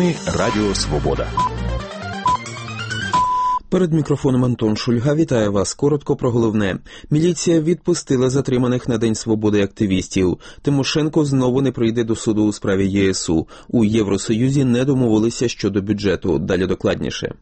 Новини Радіо Свобода. Перед мікрофоном Антон Шульга вітає вас. Коротко про головне. Міліція відпустила затриманих на День Свободи активістів. Тимошенко знову не прийде до суду у справі ЄСУ. У Євросоюзі не домовилися щодо бюджету. Далі докладніше.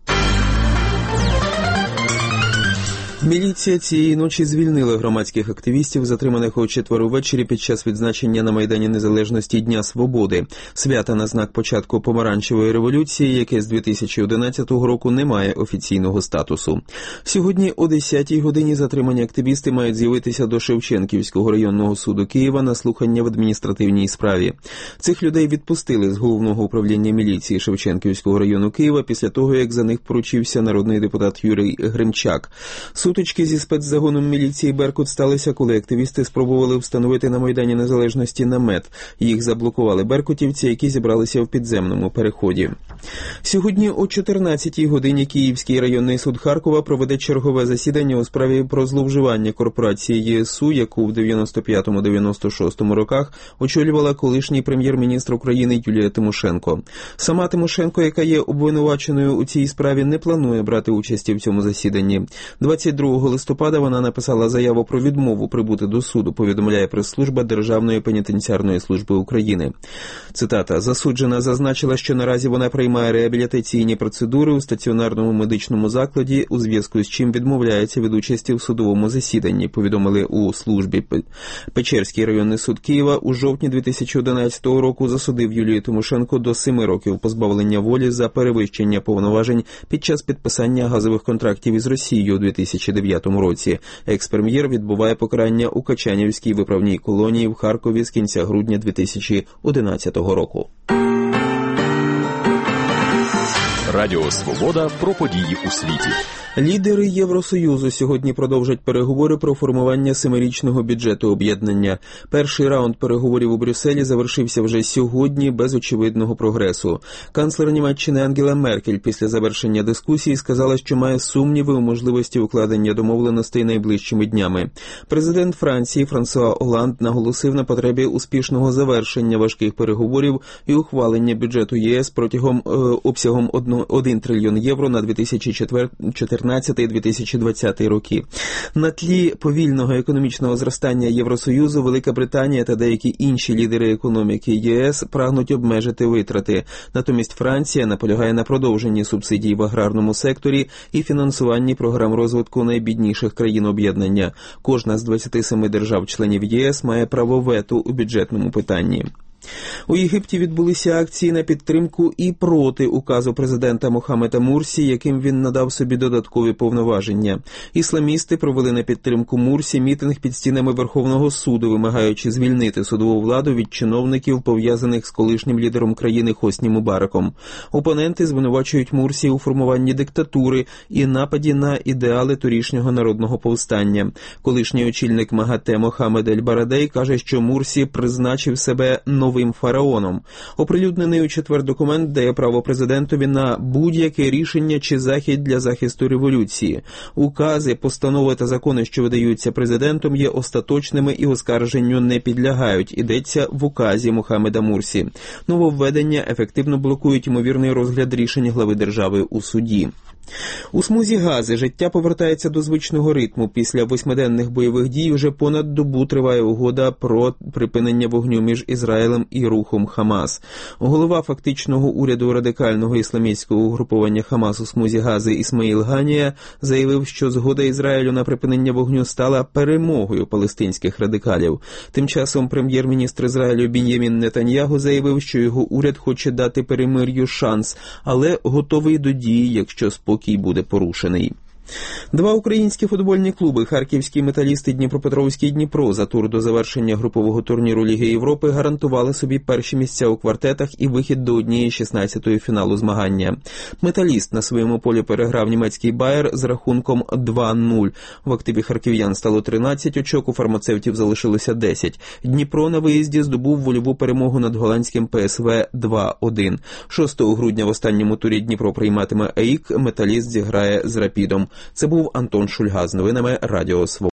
Міліція цієї ночі звільнила громадських активістів, затриманих о 4 ввечері під час відзначення на Майдані Незалежності Дня Свободи, свята на знак початку помаранчевої революції, яке з 2011 року не має офіційного статусу. Сьогодні о 10-й годині затримані активісти мають з'явитися до Шевченківського районного суду Києва на слухання в адміністративній справі. Цих людей відпустили з Головного управління міліції Шевченківського району Києва після того, як за них поручився народний депутат Юрій Гримчак. Сутички зі спецзагоном міліції «Беркут» сталися, коли активісти спробували встановити на Майдані Незалежності намет. Їх заблокували беркутівці, які зібралися в підземному переході. Сьогодні о 14-й годині Київський районний суд Харкова проведе чергове засідання у справі про зловживання корпорації ЄСУ, яку в 95-96 роках очолювала колишній прем'єр-міністр України Юлія Тимошенко. Сама Тимошенко, яка є обвинуваченою у цій справі, не планує брати участі в цьому засіданні. 22 листопада вона написала заяву про відмову прибути до суду, повідомляє прес-служба Державної пенітенціарної служби України. Цитата: «Засуджена зазначила, що наразі вона приймає реабілітаційні процедури у стаціонарному медичному закладі, у зв'язку з чим відмовляється від участі в судовому засіданні», повідомили у службі. Печерський районний суд Києва у жовтні 2011 року засудив Юлію Тимошенко до 7 років позбавлення волі за перевищення повноважень під час підписання газових контрактів із Росією у 2009 році. Екс-прем'єр відбуває покарання у Качанівській виправній колонії в Харкові з кінця грудня 2011 року. Радіо Свобода про події у світі. Лідери Євросоюзу сьогодні продовжать переговори про формування 7-річного бюджету об'єднання. Перший раунд переговорів у Брюсселі завершився вже сьогодні без очевидного прогресу. Канцлер Німеччини Ангела Меркель після завершення дискусії сказала, що має сумніви у можливості укладення домовленостей найближчими днями. Президент Франції Франсуа Оланд наголосив на потребі успішного завершення важких переговорів і ухвалення бюджету ЄС протягом обсягом 1 трильйон євро на 2014-2020 роки. На тлі повільного економічного зростання Євросоюзу Велика Британія та деякі інші лідери економіки ЄС прагнуть обмежити витрати. Натомість Франція наполягає на продовженні субсидій в аграрному секторі і фінансуванні програм розвитку найбідніших країн об'єднання. Кожна з 27 держав-членів ЄС має право вето у бюджетному питанні. У Єгипті відбулися акції на підтримку і проти указу президента Мохаммеда Мурсі, яким він надав собі додаткові повноваження. Ісламісти провели на підтримку Мурсі мітинг під стінами Верховного суду, вимагаючи звільнити судову владу від чиновників, пов'язаних з колишнім лідером країни Хосні Мубараком. Опоненти звинувачують Мурсі у формуванні диктатури і нападі на ідеали торішнього народного повстання. Колишній очільник МАГАТЕ Мохаммед Ель-Барадей каже, що Мурсі призначив себе новим фараоном. Оприлюднений у четвер документ дає право президентові на будь-яке рішення чи захід для захисту революції. Укази, постанови та закони, що видаються президентом, є остаточними і оскарженню не підлягають, йдеться в указі Мохаммеда Мурсі. Нововведення ефективно блокують ймовірний розгляд рішень глави держави у суді. У смузі Гази життя повертається до звичного ритму. Після 8-денних бойових дій вже понад добу триває угода про припинення вогню між Ізраїлем і рухом Хамас. Голова фактичного уряду радикального ісламістського угруповання Хамас у смузі Гази Ісмаїл Ганія заявив, що згода Ізраїлю на припинення вогню стала перемогою палестинських радикалів. Тим часом прем'єр-міністр Ізраїлю Бін'ямін Нетаньягу заявив, що його уряд хоче дати перемир'ю шанс, але готовий до дії, якщо спокій буде порушений. Два українські футбольні клуби «Харківський металіст» і «Дніпропетровський Дніпро» за тур до завершення групового турніру Ліги Європи гарантували собі перші місця у квартетах і вихід до 1/16 фіналу змагання. «Металіст» на своєму полі переграв німецький «Байер» з рахунком 2-0. В активі харків'ян стало 13 очок, у фармацевтів залишилося 10. «Дніпро» на виїзді здобув вольову перемогу над голландським ПСВ 2-1. 6 грудня в останньому турі Дніпро прийматиме АІК, «Металіст» зіграє з «Рапідом». Це був Антон Шульга з новинами Радіо Свобода.